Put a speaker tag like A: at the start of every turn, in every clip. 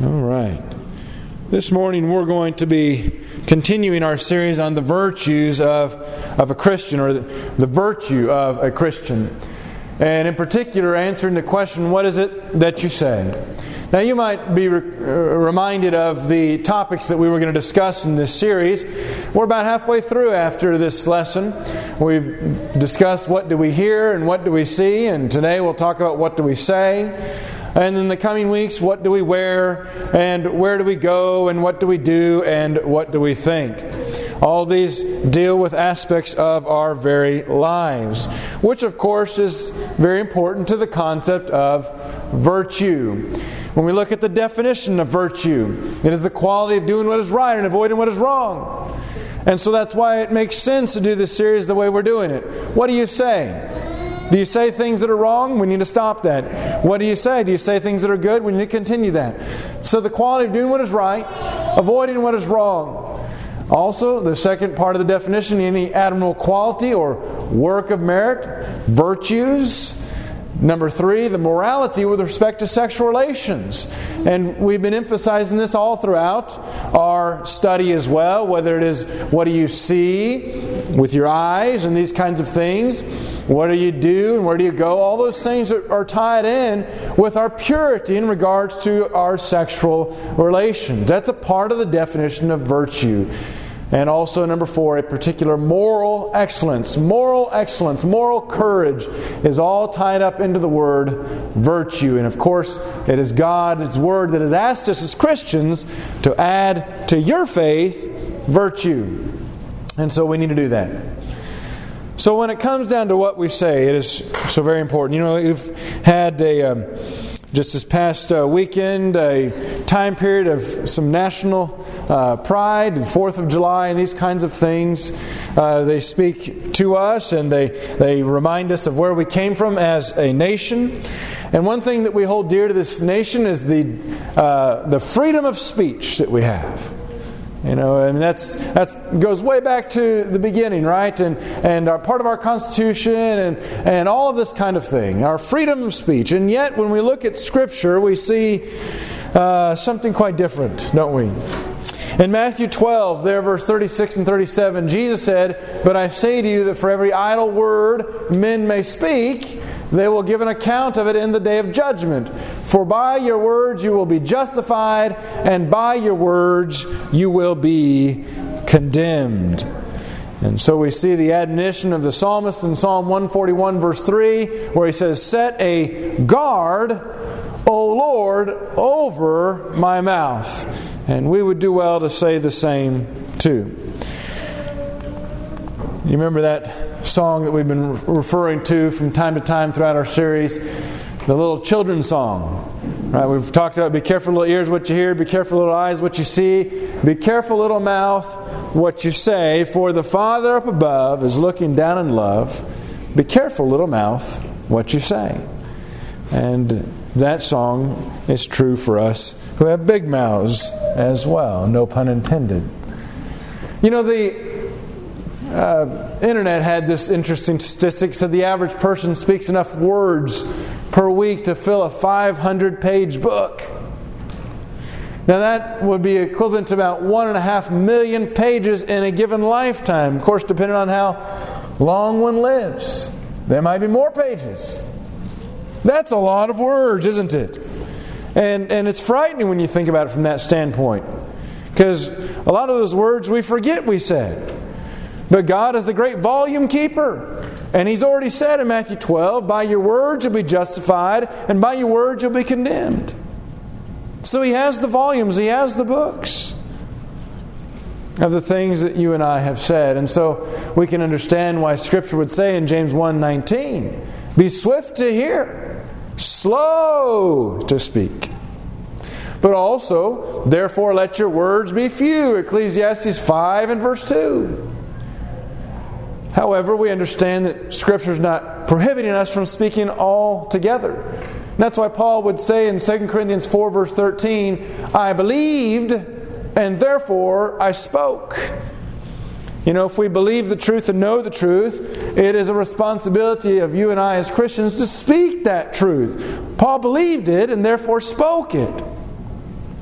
A: All right. This morning we're going to be continuing our series on the virtues of a Christian, or the virtue of a Christian. And in particular, answering the question, what is it that you say? Now you might be reminded of the topics that we were going to discuss in this series. We're about halfway through after this lesson. We've discussed what do we hear and what do we see, and today we'll talk about what do we say. And in the coming weeks, what do we wear, and where do we go, and what do we do, and what do we think? All these deal with aspects of our very lives, which of course is very important to the concept of virtue. When we look at the definition of virtue, it is the quality of doing what is right and avoiding what is wrong. And so that's why it makes sense to do this series the way we're doing it. What do you say? Do you say things that are wrong? We need to stop that. What do you say? Do you say things that are good? We need to continue that. So the quality of doing what is right, avoiding what is wrong. Also, the second part of the definition, any admirable quality or work of merit, virtues. Number 3, the morality with respect to sexual relations. And we've been emphasizing this all throughout our study as well, whether it is what do you see with your eyes and these kinds of things. What do you do and where do you go? All those things are tied in with our purity in regards to our sexual relations. That's a part of the definition of virtue. And also, number 4, a particular moral excellence. Moral excellence, moral courage is all tied up into the word virtue. And of course, it is God's Word that has asked us as Christians to add to your faith virtue. And so we need to do that. So when it comes down to what we say, it is so very important. You know, we've had just this past weekend, a time period of some national pride, 4th of July, and these kinds of things. They speak to us, and they remind us of where we came from as a nation. And one thing that we hold dear to this nation is the freedom of speech that we have. You know, and that's goes way back to the beginning, right? And our part of our Constitution and all of this kind of thing, our freedom of speech. And yet, when we look at Scripture, we see something quite different, don't we? In Matthew 12, there, verse 36 and 37, Jesus said, "But I say to you that for every idle word men may speak, they will give an account of it in the day of judgment. For by your words you will be justified, and by your words you will be condemned." And so we see the admonition of the psalmist in Psalm 141, verse 3, where he says, "Set a guard, O Lord, over my mouth." And we would do well to say the same too. You remember that song that we've been referring to from time to time throughout our series, the little children's song. Right? We've talked about be careful little ears what you hear, be careful little eyes what you see, be careful little mouth what you say, for the Father up above is looking down in love. Be careful little mouth what you say. And that song is true for us who have big mouths as well. No pun intended. You know, the Internet had this interesting statistic. So the average person speaks enough words per week to fill a 500-page book. Now that would be equivalent to about 1.5 million pages in a given lifetime. Of course, depending on how long one lives, there might be more pages. That's a lot of words, isn't it? And it's frightening when you think about it from that standpoint. Because a lot of those words we forget we said. But God is the great volume keeper. And He's already said in Matthew 12, by your words you'll be justified, and by your words you'll be condemned. So He has the volumes, He has the books of the things that you and I have said. And so we can understand why Scripture would say in James 1:19, be swift to hear, slow to speak. But also, therefore let your words be few. Ecclesiastes 5 and verse 2. However, we understand that Scripture is not prohibiting us from speaking altogether. And that's why Paul would say in 2 Corinthians 4 verse 13, I believed and therefore I spoke. You know, if we believe the truth and know the truth, it is a responsibility of you and I as Christians to speak that truth. Paul believed it and therefore spoke it.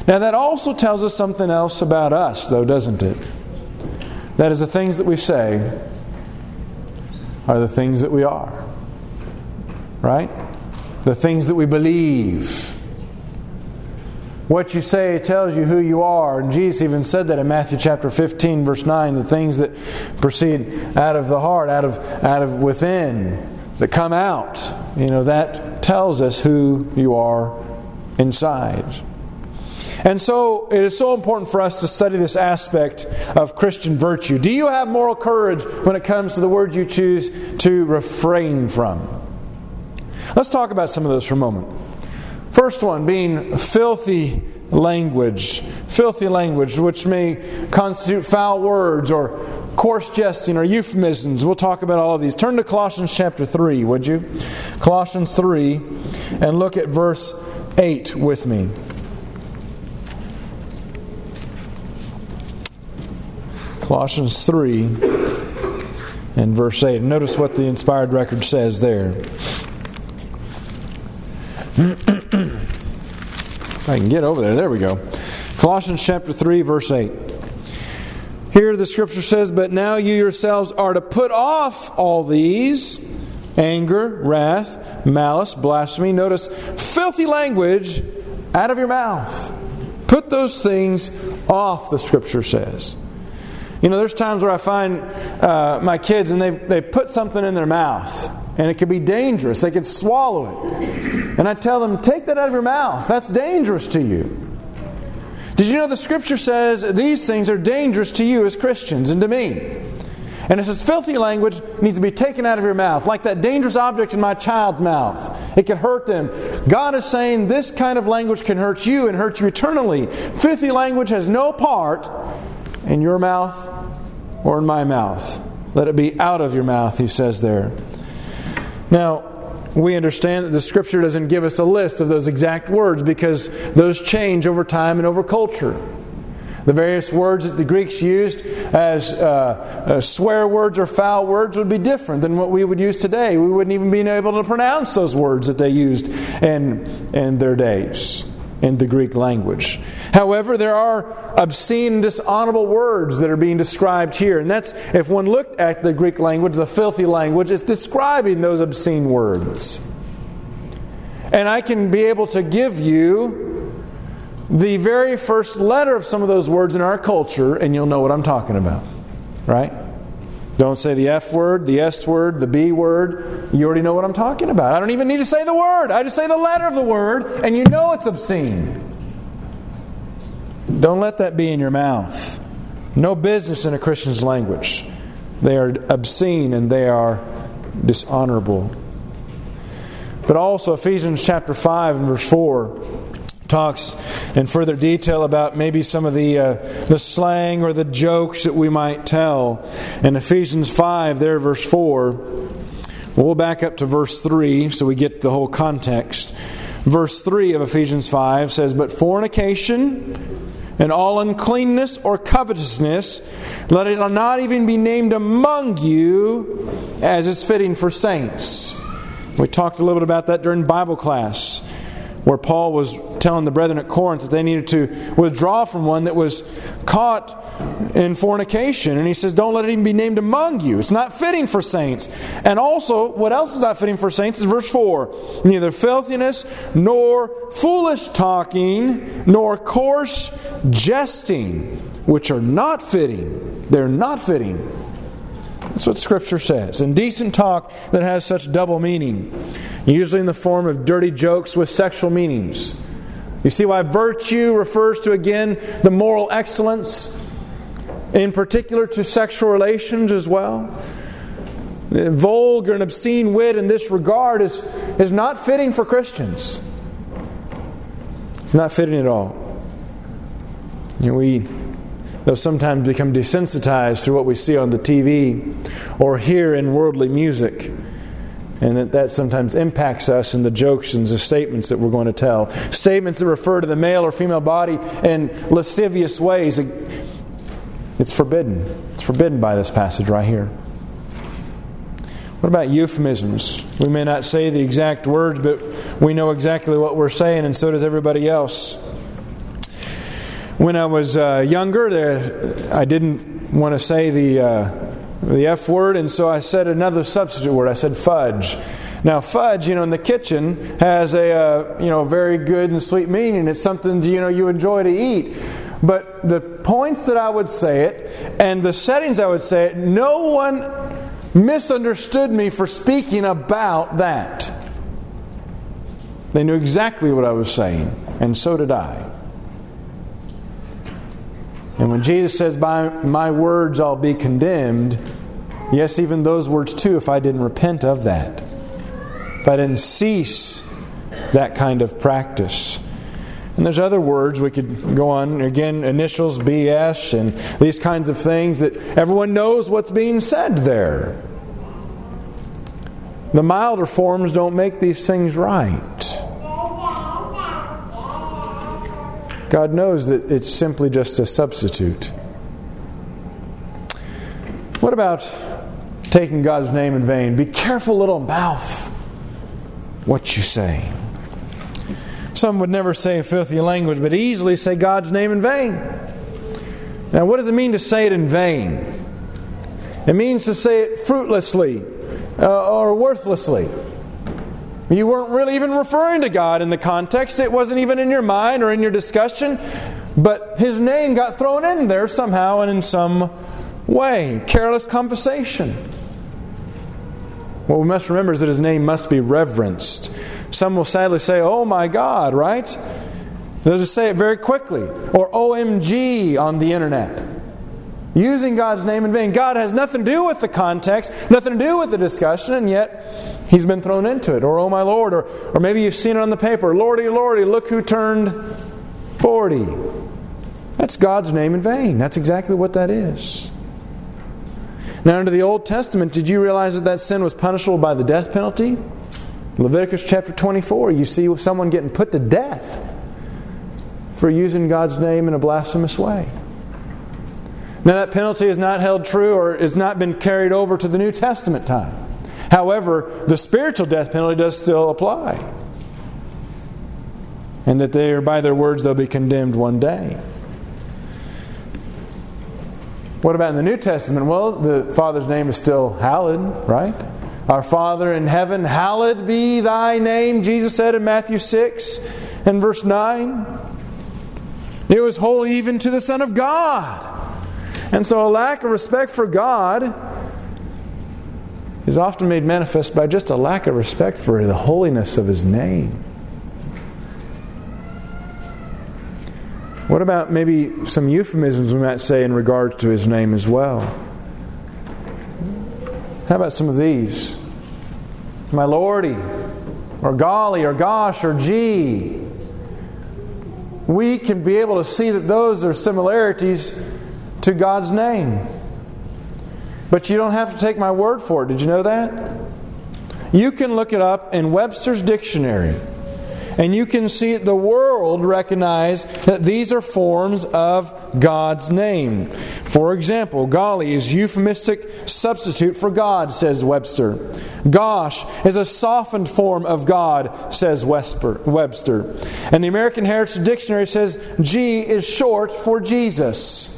A: Now that also tells us something else about us, though, doesn't it? That is, the things that we say are the things that we are. Right? The things that we believe. What you say tells you who you are. And Jesus even said that in Matthew chapter 15, verse 9. The things that proceed out of the heart, out of within, that come out. That tells us who you are inside. And so it is so important for us to study this aspect of Christian virtue. Do you have moral courage when it comes to the words you choose to refrain from? Let's talk about some of those for a moment. First one being filthy language. Filthy language, which may constitute foul words or coarse jesting or euphemisms. We'll talk about all of these. Turn to Colossians chapter 3, would you? Colossians 3, and look at verse 8 with me. Colossians 3 and verse 8. Notice what the inspired record says there. If I can get over there. There we go. Colossians chapter 3, verse 8. Here the Scripture says, "But now you yourselves are to put off all these: anger, wrath, malice, blasphemy." Notice, filthy language out of your mouth. Put those things off, the Scripture says. There's times where I find my kids and they put something in their mouth. And it could be dangerous. They could swallow it. And I tell them, take that out of your mouth. That's dangerous to you. Did you know the Scripture says these things are dangerous to you as Christians and to me? And it says filthy language needs to be taken out of your mouth. Like that dangerous object in my child's mouth. It can hurt them. God is saying this kind of language can hurt you and hurt you eternally. Filthy language has no part in your mouth or in my mouth. Let it be out of your mouth, he says there. Now, we understand that the Scripture doesn't give us a list of those exact words because those change over time and over culture. The various words that the Greeks used as swear words or foul words would be different than what we would use today. We wouldn't even be able to pronounce those words that they used in their days in the Greek language. However, there are obscene and dishonorable words that are being described here. And that's, if one looked at the Greek language, the filthy language, it's describing those obscene words. And I can be able to give you the very first letter of some of those words in our culture, and you'll know what I'm talking about. Right? Don't say the F word, the S word, the B word. You already know what I'm talking about. I don't even need to say the word. I just say the letter of the word, and you know it's obscene. Don't let that be in your mouth. No business in a Christian's language. They are obscene and they are dishonorable. But also Ephesians chapter 5 and verse 4 talks in further detail about maybe some of the slang or the jokes that we might tell. In Ephesians 5 there, verse 4, we'll back up to verse 3 so we get the whole context. Verse 3 of Ephesians 5 says, "But fornication and all uncleanness or covetousness, let it not even be named among you as is fitting for saints." We talked a little bit about that during Bible class, where Paul was telling the brethren at Corinth that they needed to withdraw from one that was caught in fornication. And he says, don't let it even be named among you. It's not fitting for saints. And also, what else is not fitting for saints is verse 4. Neither filthiness, nor foolish talking, nor coarse jesting, which are not fitting. They're not fitting. That's what Scripture says. Indecent talk that has such double meaning, usually in the form of dirty jokes with sexual meanings. You see why virtue refers to, again, the moral excellence, in particular to sexual relations as well. The vulgar and obscene wit in this regard is not fitting for Christians. It's not fitting at all. They'll sometimes become desensitized through what we see on the TV or hear in worldly music. And that sometimes impacts us in the jokes and the statements that we're going to tell. Statements that refer to the male or female body in lascivious ways. It's forbidden. It's forbidden by this passage right here. What about euphemisms? We may not say the exact words, but we know exactly what we're saying, and so does everybody else. When I was younger, I didn't want to say the F word, and so I said another substitute word. I said fudge. Now, fudge, in the kitchen has a very good and sweet meaning. It's something you enjoy to eat. But the points that I would say it and the settings I would say it, no one misunderstood me for speaking about that. They knew exactly what I was saying, and so did I. And when Jesus says, "By my words I'll be condemned," yes, even those words too, if I didn't repent of that. If I didn't cease that kind of practice. And there's other words we could go on. Again, initials, BS, and these kinds of things that everyone knows what's being said there. The milder forms don't make these things right. God knows that it's simply just a substitute. What about taking God's name in vain? Be careful, little mouth, what you say. Some would never say a filthy language, but easily say God's name in vain. Now, what does it mean to say it in vain? It means to say it fruitlessly or worthlessly. You weren't really even referring to God in the context. It wasn't even in your mind or in your discussion. But His name got thrown in there somehow and in some way. Careless conversation. What we must remember is that His name must be reverenced. Some will sadly say, "Oh my God," right? They'll just say it very quickly. Or OMG on the internet. Using God's name in vain. God has nothing to do with the context, nothing to do with the discussion, and yet He's been thrown into it. Or, "Oh my Lord," or maybe you've seen it on the paper, "Lordy, Lordy, look who turned 40. That's God's name in vain. That's exactly what that is. Now, under the Old Testament, did you realize that sin was punishable by the death penalty? Leviticus chapter 24, you see someone getting put to death for using God's name in a blasphemous way. Now, that penalty is not held true or has not been carried over to the New Testament time. However, the spiritual death penalty does still apply. And that by their words they'll be condemned one day. What about in the New Testament? Well, the Father's name is still hallowed, right? Our Father in heaven, hallowed be Thy name, Jesus said in Matthew 6 and verse 9. It was holy even to the Son of God. And so a lack of respect for God is often made manifest by just a lack of respect for the holiness of His name. What about maybe some euphemisms we might say in regards to His name as well? How about some of these? My Lordy, or golly, or gosh, or gee. We can be able to see that those are similarities to God's name. But you don't have to take my word for it. Did you know that? You can look it up in Webster's dictionary. And you can see the world recognize that these are forms of God's name. For example, golly is euphemistic substitute for God, says Webster. Gosh is a softened form of God, says Webster. And the American Heritage Dictionary says G is short for Jesus.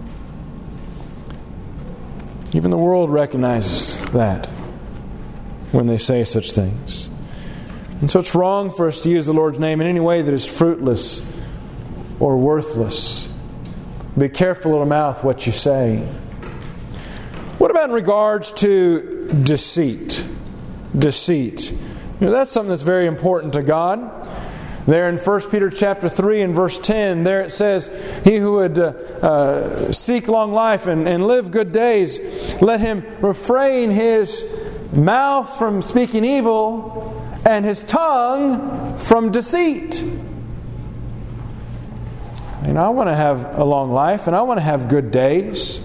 A: Even the world recognizes that when they say such things. And so it's wrong for us to use the Lord's name in any way that is fruitless or worthless. Be careful, little mouth, what you say. What about in regards to deceit? Deceit. That's something that's very important to God. There in 1 Peter chapter 3 and verse 10, there it says, "He who would seek long life and live good days, let him refrain his mouth from speaking evil and his tongue from deceit." I want to have a long life and I want to have good days.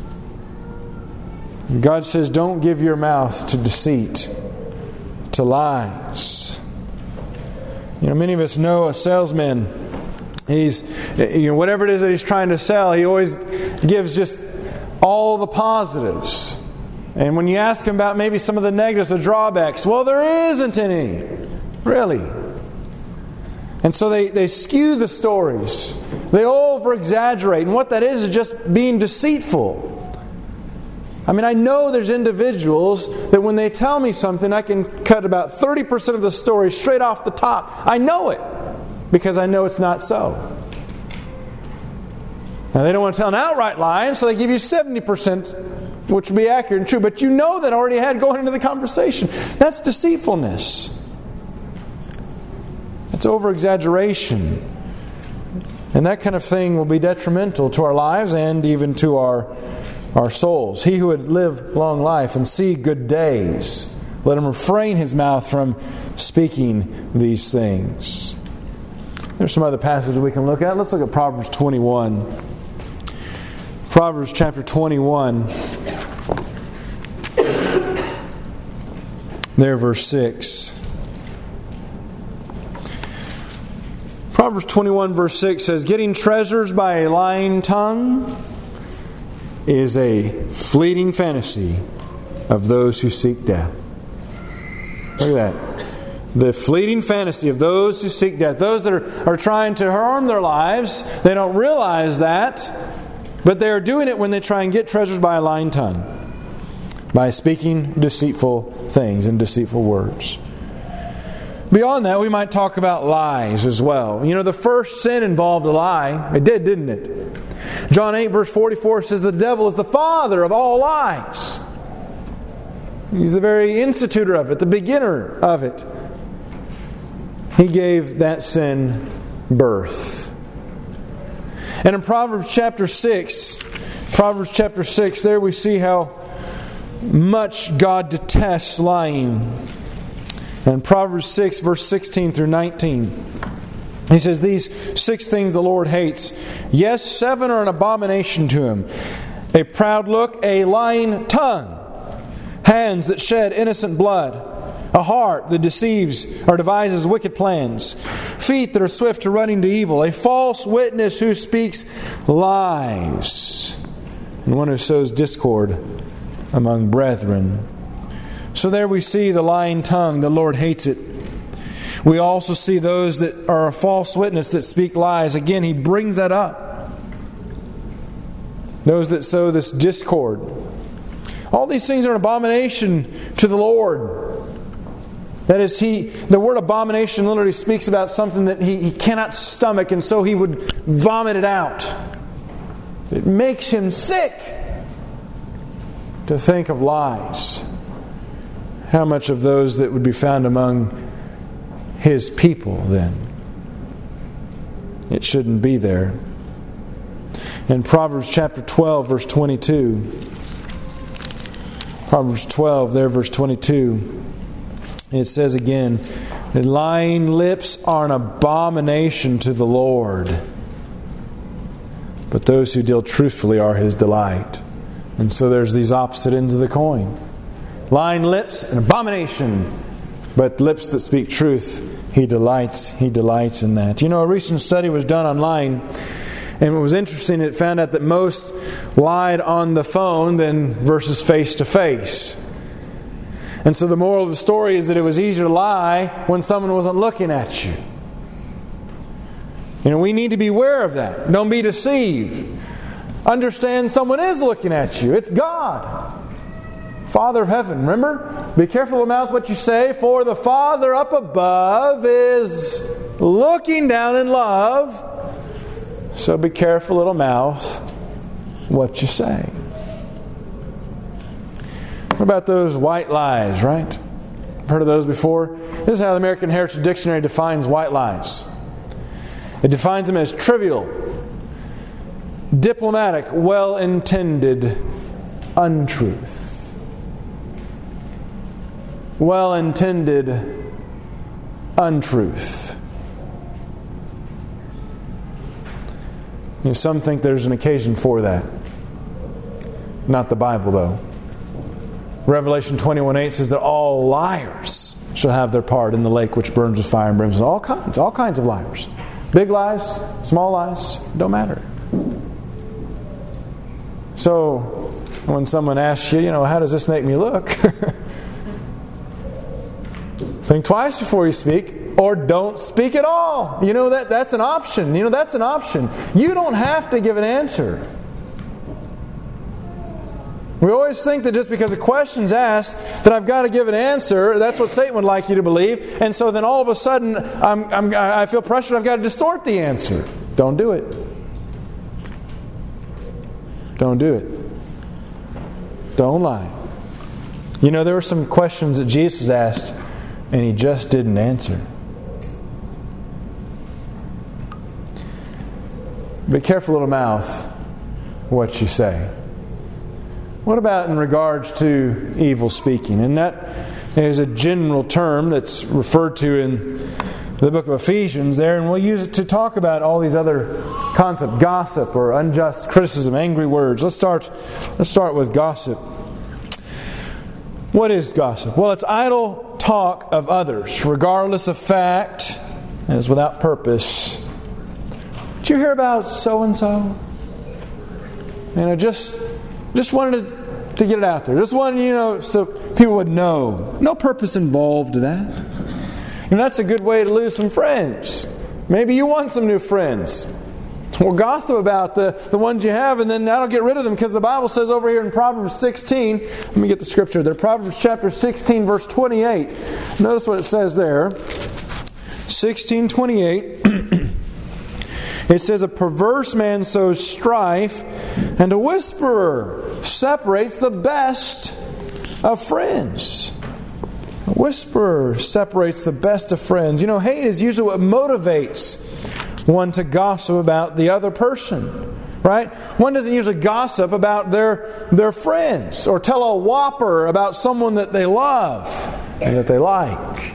A: God says, don't give your mouth to deceit, to lies. Many of us know a salesman. He's, whatever it is that he's trying to sell, he always gives just all the positives. And when you ask him about maybe some of the negatives, the drawbacks, well, there isn't any, really. And so they skew the stories. They over-exaggerate. And what that is just being deceitful. I mean, I know there's individuals that when they tell me something, I can cut about 30% of the story straight off the top. I know it because I know it's not so. Now, they don't want to tell an outright lie, so they give you 70%, which would be accurate and true. But you know that already had going into the conversation. That's deceitfulness. That's over-exaggeration. And that kind of thing will be detrimental to our lives and even to our souls. He who would live long life and see good days, let him refrain his mouth from speaking these things. There's some other passages we can look at. Let's look at Proverbs 21. Proverbs chapter 21. There, verse 6. Proverbs 21 verse 6 says, "Getting treasures by a lying tongue is a fleeting fantasy of those who seek death." Look at that. The fleeting fantasy of those who seek death. Those that are trying to harm their lives, they don't realize that, but they are doing it when they try and get treasures by a lying tongue, by speaking deceitful things and deceitful words. Beyond that, we might talk about lies as well. You know, the first sin involved a lie. It did, didn't it? John 8 verse 44 says the devil is the father of all lies. He's the very institutor of it, the beginner of it. He gave that sin birth. And in Proverbs chapter 6, there we see how much God detests lying. And Proverbs 6, verse 16 through 19. He says, "These 6 things the Lord hates. Yes, 7 are an abomination to Him. A proud look, a lying tongue, hands that shed innocent blood, a heart that deceives or devises wicked plans, feet that are swift to running to evil, a false witness who speaks lies, and one who sows discord among brethren." So there we see the lying tongue. The Lord hates it. We also see those that are a false witness that speak lies. Again, He brings that up. Those that sow this discord. All these things are an abomination to the Lord. That is, the word abomination literally speaks about something that He cannot stomach, and so He would vomit it out. It makes Him sick to think of lies. How much of those that would be found among His people then? It shouldn't be there. In Proverbs chapter 12, verse 22. Proverbs 12, there, verse 22. It says again, "Lying lips are an abomination to the Lord, but those who deal truthfully are His delight." And so there's these opposite ends of the coin. Lying lips, an abomination. But lips that speak truth, He delights in that. You know, a recent study was done on lying. And what was interesting, it found out that most lied on the phone versus face to face. And so the moral of the story is that it was easier to lie when someone wasn't looking at you. You know, we need to be aware of that. Don't be deceived. Understand someone is looking at you. It's God. Father of heaven. Remember? Be careful of the mouth what you say, for the Father up above is looking down in love. So be careful, little mouth, what you say. What about those white lies, right? I've heard of those before. This is how the American Heritage Dictionary defines white lies. It defines them as trivial, diplomatic, well-intended untruth. Well-intended untruth. You know, some think there's an occasion for that. Not the Bible, though. Revelation 21:8 says that all liars shall have their part in the lake which burns with fire and brimstone. All kinds of liars. Big lies, small lies, don't matter. So, when someone asks you, how does this make me look? Think twice before you speak. or don't speak at all. That's an option. That's an option. You don't have to give an answer. We always think that just because a question's asked that I've got to give an answer. That's what Satan would like you to believe. And so then all of a sudden I feel pressured. I've got to distort the answer. Don't do it. Don't do it. Don't lie. There were some questions that Jesus was asked and He just didn't answer. Be careful, little mouth, what you say. What about in regards to evil speaking? And that is a general term that's referred to in the book of Ephesians there, and we'll use it to talk about all these other concepts: gossip or unjust criticism, angry words. Let's start with gossip. What is gossip? Well, it's idle talk of others, regardless of fact, and is without purpose. Did you hear about so and so? Just wanted to get it out there. Just wanted, so people would know. No purpose involved to that. And that's a good way to lose some friends. Maybe you want some new friends. Well, gossip about the ones you have, and then that'll get rid of them, because the Bible says over here in Proverbs 16, let me get the scripture there, Proverbs chapter 16, verse 28. Notice what it says there. 16:28. It says, a perverse man sows strife, and a whisperer separates the best of friends. A whisperer separates the best of friends. Hate is usually what motivates one to gossip about the other person. Right? One doesn't usually gossip about their friends or tell a whopper about someone that they love and that they like.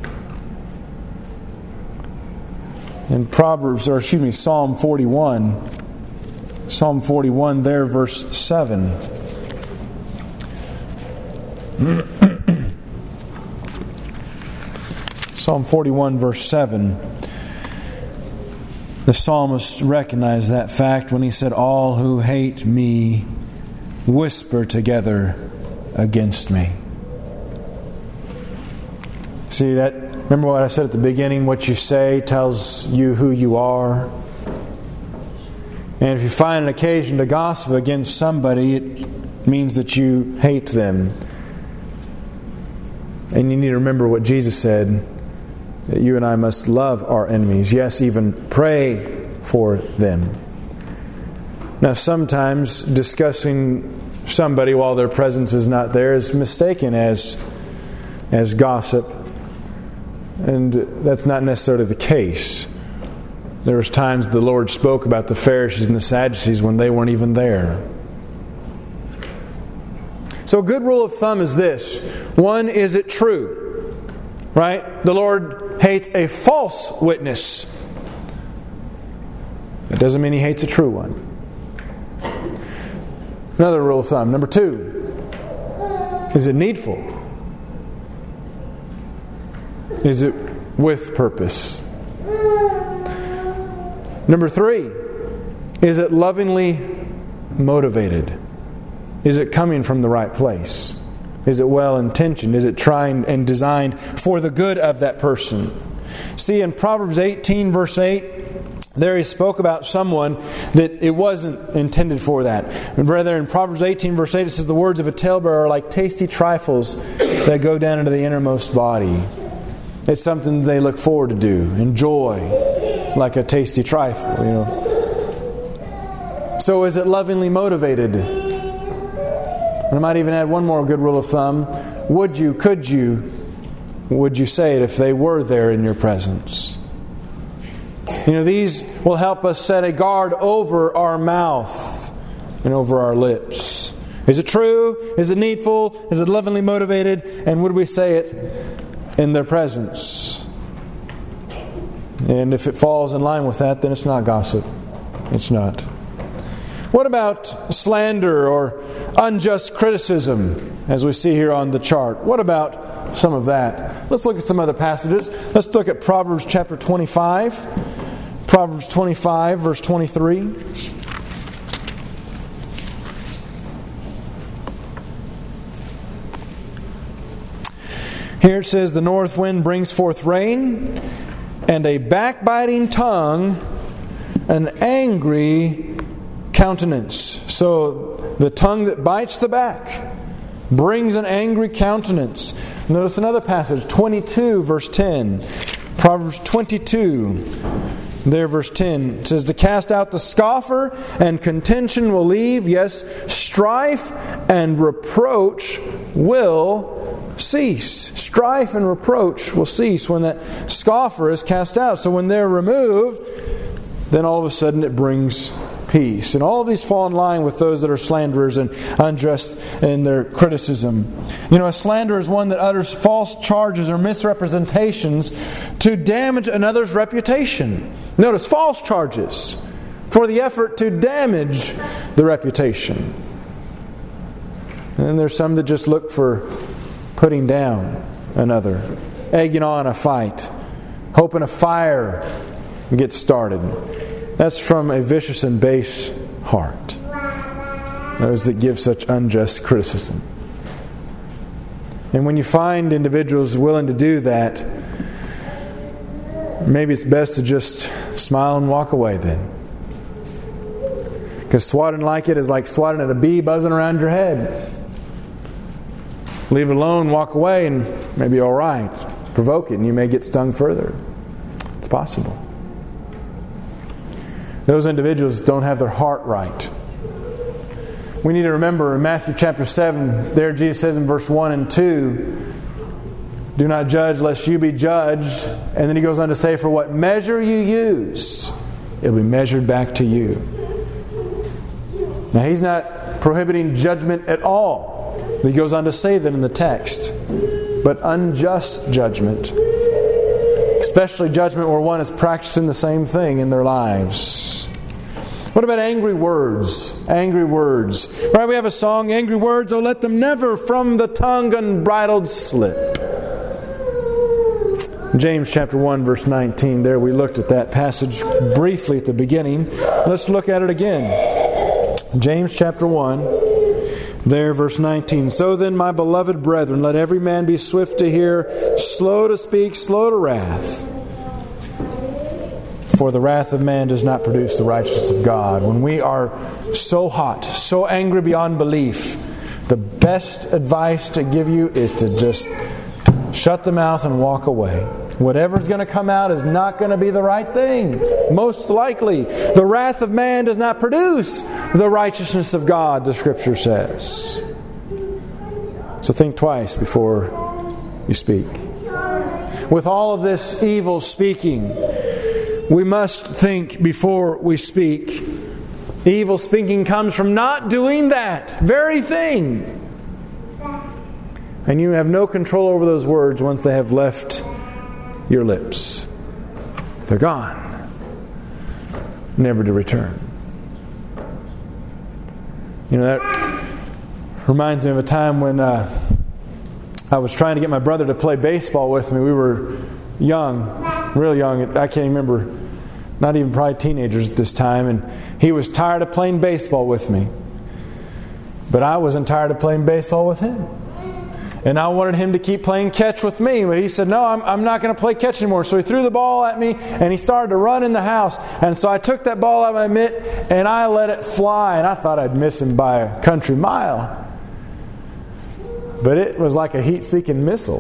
A: In Psalm 41 there, verse 7. Psalm 41, verse 7. The psalmist recognized that fact when he said, all who hate me whisper together against me. See that? Remember what I said at the beginning? What you say tells you who you are. And if you find an occasion to gossip against somebody, it means that you hate them. And you need to remember what Jesus said, that you and I must love our enemies. Yes, even pray for them. Now, sometimes discussing somebody while their presence is not there is mistaken as gossip. And that's not necessarily the case. There was times the Lord spoke about the Pharisees and the Sadducees when they weren't even there. So a good rule of thumb is this. One, is it true? Right? The Lord hates a false witness. That doesn't mean He hates a true one. Another rule of thumb. Number 2. Is it needful? Is it with purpose? Number 3. Is it lovingly motivated? Is it coming from the right place? Is it well intentioned? Is it trying and designed for the good of that person? See, in Proverbs 18, verse 8, there he spoke about someone that it wasn't intended for that. And rather, in Proverbs 18, verse 8, it says, the words of a talebearer are like tasty trifles that go down into the innermost body. It's something they look forward to do, enjoy, like a tasty trifle, So is it lovingly motivated? And I might even add one more good rule of thumb. Would you say it if they were there in your presence? These will help us set a guard over our mouth and over our lips. Is it true? Is it needful? Is it lovingly motivated? And would we say it in their presence? And if it falls in line with that, then it's not gossip. It's not. What about slander or unjust criticism, as we see here on the chart? What about some of that? Let's look at some other passages. Let's look at Proverbs chapter 25. Proverbs 25, verse 23. Here it says, the north wind brings forth rain, and a backbiting tongue, an angry countenance. So the tongue that bites the back brings an angry countenance. Notice another passage, 22 verse 10. Proverbs 22, there verse 10. It says, to cast out the scoffer, and contention will leave. Yes, strife and reproach will cease. Strife and reproach will cease when that scoffer is cast out. So when they're removed, then all of a sudden it brings peace. And all of these fall in line with those that are slanderers and unjust in their criticism. You know, a slanderer is one that utters false charges or misrepresentations to damage another's reputation. Notice, false charges for the effort to damage the reputation. And then there's some that just look for putting down another, egging on a fight, hoping a fire gets started. That's from a vicious and base heart. Those that give such unjust criticism. And when you find individuals willing to do that, maybe it's best to just smile and walk away then. Because swatting like it is like swatting at a bee buzzing around your head. Leave it alone, walk away, and maybe all right. Provoke it, and you may get stung further. It's possible. Those individuals don't have their heart right. We need to remember in Matthew chapter 7, there Jesus says in verse 1 and 2, do not judge lest you be judged. And then he goes on to say, for what measure you use, it'll be measured back to you. Now he's not prohibiting judgment at all. He goes on to say that in the text. But unjust judgment, especially judgment where one is practicing the same thing in their lives. What about angry words? Angry words. Right, we have a song, angry words, oh let them never from the tongue unbridled slip. James chapter 1 verse 19. There we looked at that passage briefly at the beginning. Let's look at it again. James chapter 1. There, verse 19. So then, my beloved brethren, let every man be swift to hear, slow to speak, slow to wrath. For the wrath of man does not produce the righteousness of God. When we are so hot, so angry beyond belief, the best advice to give you is to just shut the mouth and walk away. Whatever's going to come out is not going to be the right thing. Most likely. The wrath of man does not produce the righteousness of God, the Scripture says. So think twice before you speak. With all of this evil speaking, we must think before we speak. Evil speaking comes from not doing that very thing. And you have no control over those words once they have left your lips. They're gone, never to return. You know, that reminds me of a time when I was trying to get my brother to play baseball with me. We were young, real young. I can't remember, not even probably teenagers at this time. And he was tired of playing baseball with me. But I wasn't tired of playing baseball with him. And I wanted him to keep playing catch with me. But he said, no, I'm not going to play catch anymore. So he threw the ball at me and he started to run in the house. And so I took that ball out of my mitt and I let it fly. And I thought I'd miss him by a country mile. But it was like a heat-seeking missile.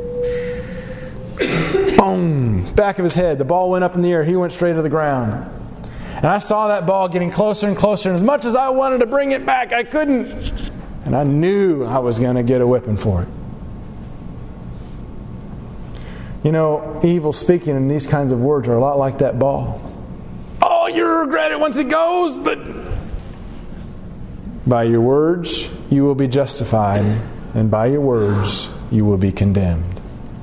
A: Boom! Back of his head. The ball went up in the air. He went straight to the ground. And I saw that ball getting closer and closer. And as much as I wanted to bring it back, I couldn't. And I knew I was going to get a whipping for it. You know, evil speaking and these kinds of words are a lot like that ball. Oh, you'll regret it once it goes, but by your words you will be justified, and by your words you will be condemned.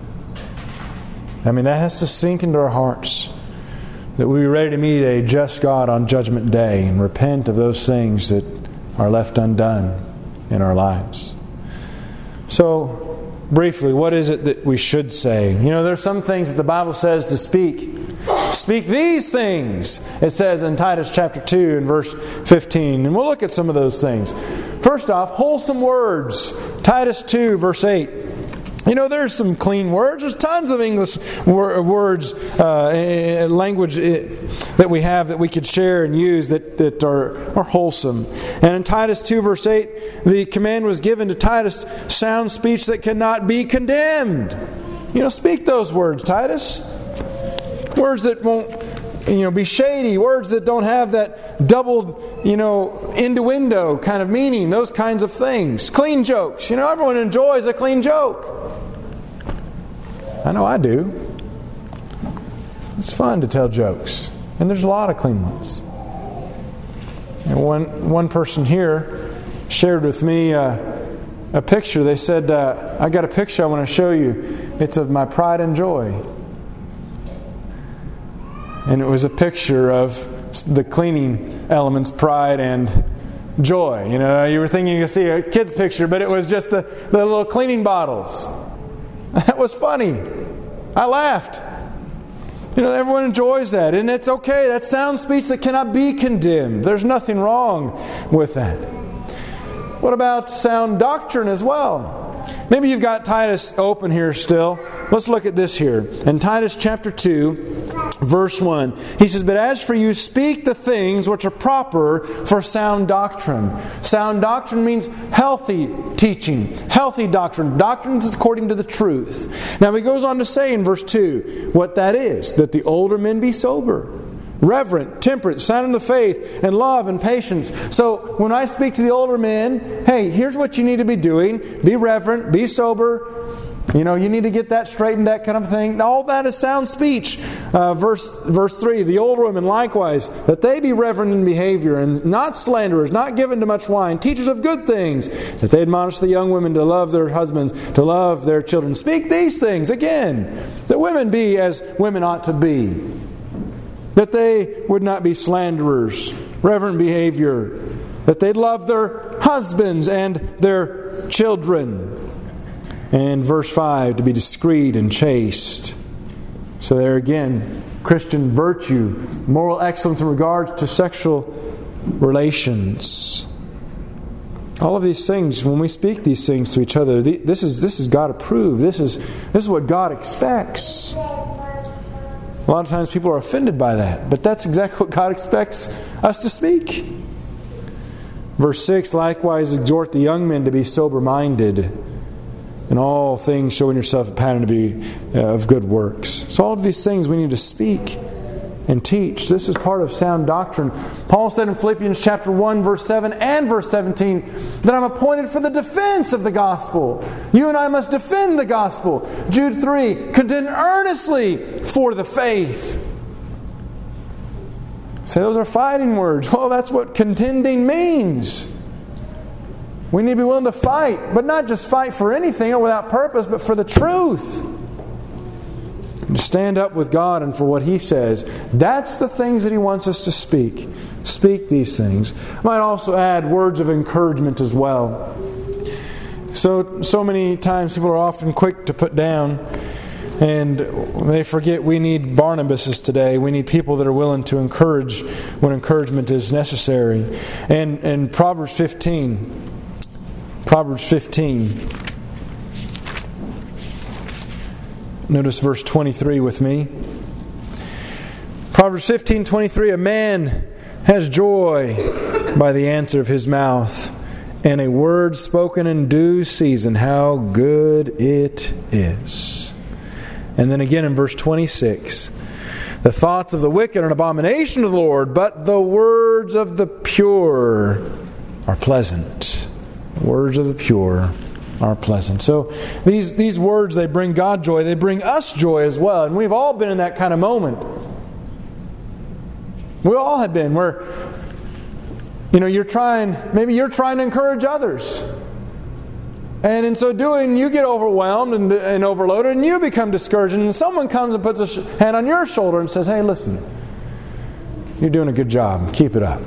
A: I mean, that has to sink into our hearts, that we be ready to meet a just God on Judgment Day and repent of those things that are left undone in our lives. So, briefly, what is it that we should say? You know, there's some things that the Bible says to speak. Speak these things, it says in Titus chapter 2 and verse 15. And we'll look at some of those things. First off, wholesome words. Titus 2 verse 8. There's some clean words. There's tons of English words, language that we have that we could share and use that are wholesome. And in Titus 2 verse 8, the command was given to Titus, sound speech that cannot be condemned. Speak those words, Titus. Words that won't, be shady. Words that don't have that doubled, innuendo kind of meaning. Those kinds of things. Clean jokes. Everyone enjoys a clean joke. I know I do. It's fun to tell jokes. And there's a lot of clean ones. And one person here shared with me a picture. They said, I got a picture I want to show you. It's of my pride and joy. And it was a picture of the cleaning elements, pride and joy. You were thinking you could see a kid's picture, but it was just the little cleaning bottles. That was funny. I laughed. Everyone enjoys that. And it's okay. That's sound speech that cannot be condemned. There's nothing wrong with that. What about sound doctrine as well? Maybe you've got Titus open here still. Let's look at this here. In Titus chapter 2, verse 1, he says, "But as for you, speak the things which are proper for sound doctrine." Sound doctrine means healthy teaching, healthy doctrine. Doctrine is according to the truth. Now he goes on to say in verse 2 what that is, that the older men be sober, reverent, temperate, sound in the faith, and love and patience. So when I speak to the older men, hey, here's what you need to be doing. Be reverent, be sober. You need to get that straightened, that kind of thing. All that is sound speech. Verse 3, the older women likewise, that they be reverent in behavior, and not slanderers, not given to much wine, teachers of good things, that they admonish the young women to love their husbands, to love their children. Speak these things, again, that women be as women ought to be. That they would not be slanderers, reverent behavior, that they'd love their husbands and their children. And verse 5, to be discreet and chaste. So there again, Christian virtue, moral excellence in regard to sexual relations. All of these things, when we speak these things to each other, this is God approved. This is what God expects. A lot of times people are offended by that, but that's exactly what God expects us to speak. Verse 6, likewise exhort the young men to be sober-minded, in all things showing yourself a pattern to be of good works. So all of these things we need to speak and teach. This is part of sound doctrine. Paul said in Philippians chapter 1, verse 7 and verse 17, that I'm appointed for the defense of the gospel. You and I must defend the gospel. Jude 3, contend earnestly for the faith. Say those are fighting words. Well, that's what contending means. We need to be willing to fight, but not just fight for anything or without purpose, but for the truth. To stand up with God and for what He says. That's the things that He wants us to speak. Speak these things. I might also add words of encouragement as well. So many times people are often quick to put down, and they forget we need Barnabases today. We need people that are willing to encourage when encouragement is necessary. And Proverbs 15. Notice verse 23 with me. Proverbs 15:23, a man has joy by the answer of his mouth, and a word spoken in due season, how good it is. And then again in verse 26, the thoughts of the wicked are an abomination to the Lord, but the words of the pure are pleasant. Words of the pure are pleasant. So these words, they bring God joy. They bring us joy as well. And we've all been in that kind of moment. We all have been where, you're trying to encourage others. And in so doing, you get overwhelmed and overloaded, and you become discouraged. And someone comes and puts a hand on your shoulder and says, hey, listen, you're doing a good job. Keep it up.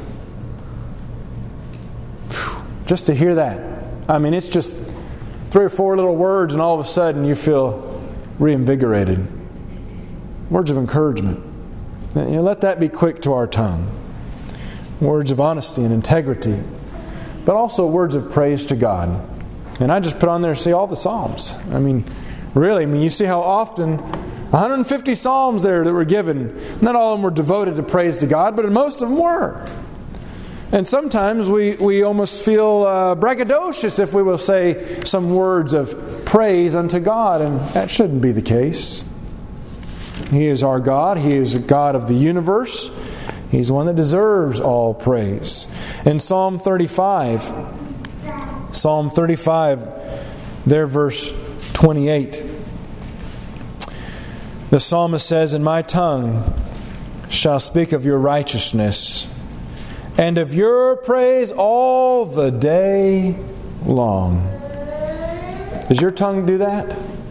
A: Just to hear that. It's just 3 or 4 little words, and all of a sudden you feel reinvigorated. Words of encouragement. Let that be quick to our tongue. Words of honesty and integrity. But also words of praise to God. And I just put on there, say all the Psalms. Really, I mean, you see how often 150 psalms there that were given. Not all of them were devoted to praise to God, but most of them were. And sometimes we almost feel braggadocious if we will say some words of praise unto God, and that shouldn't be the case. He is our God. He is the God of the universe. He's the one that deserves all praise. In Psalm 35, there verse 28, the psalmist says, "And my tongue shall speak of your righteousness, and of your praise all the day long." Does your tongue do that?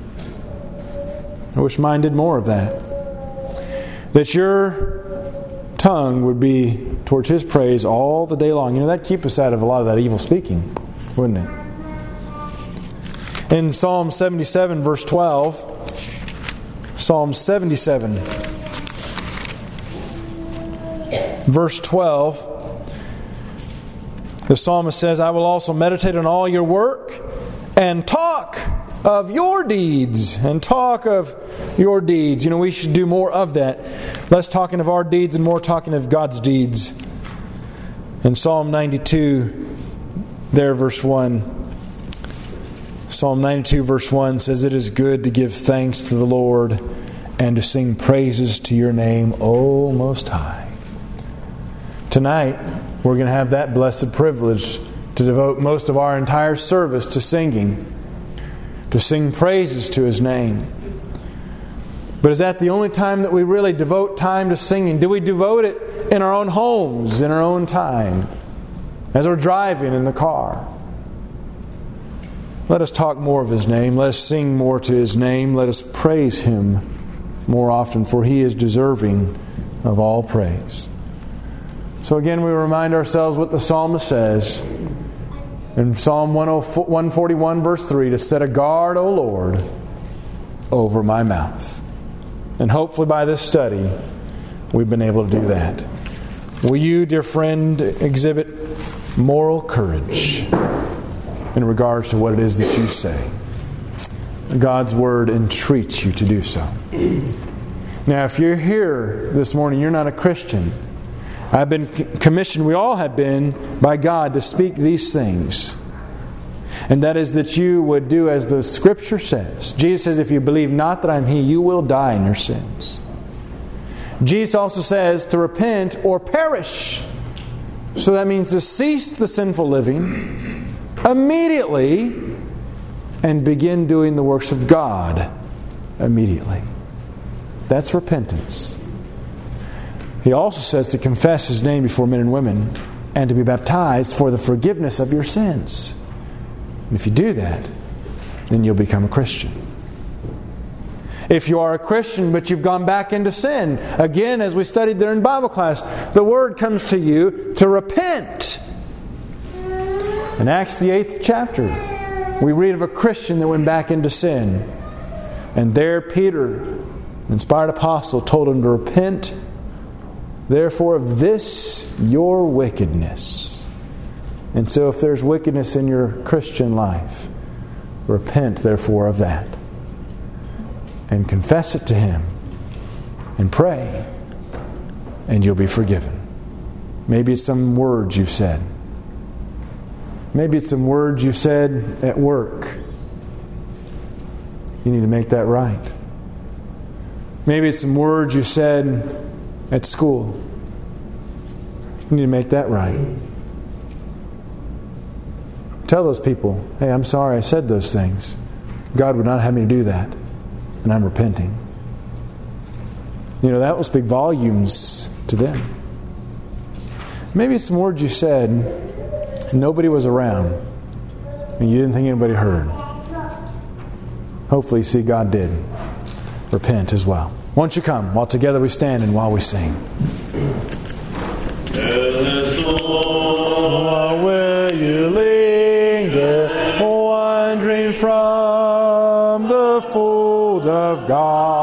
A: I wish mine did more of that. That your tongue would be towards His praise all the day long. You know, that'd keep us out of a lot of that evil speaking, wouldn't it? In Psalm 77, verse 12, Psalm 77, verse 12, the psalmist says, "I will also meditate on all your work and talk of your deeds." And talk of your deeds. You know, we should do more of that. Less talking of our deeds and more talking of God's deeds. In Psalm 92, there verse 1, Psalm 92 verse 1 says, "It is good to give thanks to the Lord and to sing praises to your name, O Most High." Tonight, we're going to have that blessed privilege to devote most of our entire service to singing, to sing praises to His name. But is that the only time that we really devote time to singing? Do we devote it in our own homes, in our own time, as we're driving in the car? Let us talk more of His name. Let us sing more to His name. Let us praise Him more often, for He is deserving of all praise. So again, we remind ourselves what the psalmist says in Psalm 141, verse 3, to set a guard, O Lord, over my mouth. And hopefully by this study, we've been able to do that. Will you, dear friend, exhibit moral courage in regards to what it is that you say? God's Word entreats you to do so. Now, if you're here this morning, you're not a Christian. I've been commissioned, we all have been, by God to speak these things. And that is that you would do as the Scripture says. Jesus says, "If you believe not that I am He, you will die in your sins." Jesus also says to repent or perish. So that means to cease the sinful living immediately and begin doing the works of God immediately. That's repentance. He also says to confess His name before men and women and to be baptized for the forgiveness of your sins. And if you do that, then you'll become a Christian. If you are a Christian but you've gone back into sin, again, as we studied there in Bible class, the word comes to you to repent. In Acts the 8th chapter, we read of a Christian that went back into sin. And there Peter, inspired apostle, told him to repent, therefore, of this your wickedness. And so if there's wickedness in your Christian life, repent therefore of that. And confess it to Him. And pray. And you'll be forgiven. Maybe it's some words you've said. Maybe it's some words you said at work. You need to make that right. Maybe it's some words you said at school. You need to make that right. Tell those people, "Hey, I'm sorry I said those things. God would not have me to do that. And I'm repenting." You know, that will speak volumes to them. Maybe it's some words you said and nobody was around. And you didn't think anybody heard. Hopefully you see God did. Repent as well. Won't you come while together we stand and while we sing. While will you linger, wandering from the fold of God?